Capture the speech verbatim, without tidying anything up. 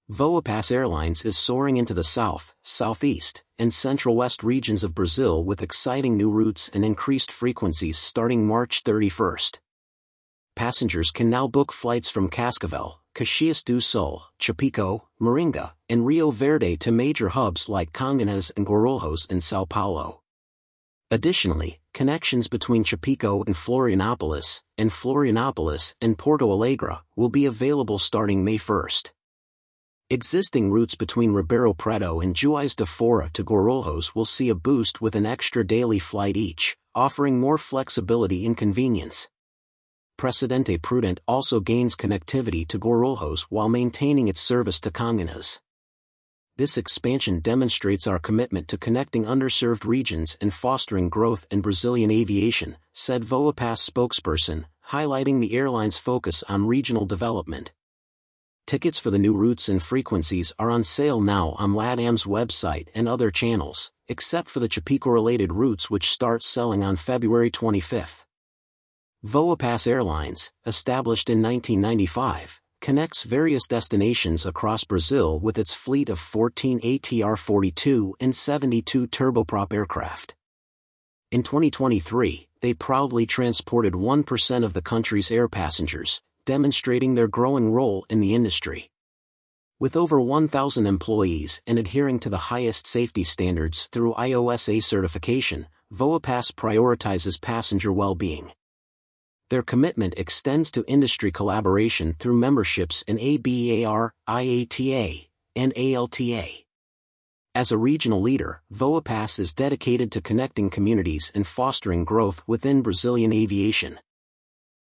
Voapass Airlines is soaring into the south, southeast, and central west regions of Brazil with exciting new routes and increased frequencies starting March thirty-first. Passengers can now book flights from Cascavel, Caxias do Sul, Chapecó, Moringa, and Rio Verde to major hubs like Congonhas and Guarulhos in São Paulo. Additionally, connections between Chapecó and Florianópolis, and Florianópolis and Porto Alegre will be available starting May first. Existing routes between Ribeirão Preto and Juiz de Fora to Guarulhos will see a boost with an extra daily flight each, offering more flexibility and convenience. Presidente Prudente also gains connectivity to Guarulhos while maintaining its service to Congonhas. This expansion demonstrates our commitment to connecting underserved regions and fostering growth in Brazilian aviation, said Voapass spokesperson, highlighting the airline's focus on regional development. Tickets for the new routes and frequencies are on sale now on LATAM's website and other channels, except for the Chapecó-related routes which start selling on February twenty-fifth. Voapass Airlines, established in nineteen ninety-five, connects various destinations across Brazil with its fleet of fourteen A T R forty-two and seventy-two turboprop aircraft. In twenty twenty-three, they proudly transported one percent of the country's air passengers, demonstrating their growing role in the industry. With over one thousand employees and adhering to the highest safety standards through I O S A certification, Voapass prioritizes passenger well-being. Their commitment extends to industry collaboration through memberships in A B A R, I A T A, and A L T A. As a regional leader, Voapass is dedicated to connecting communities and fostering growth within Brazilian aviation.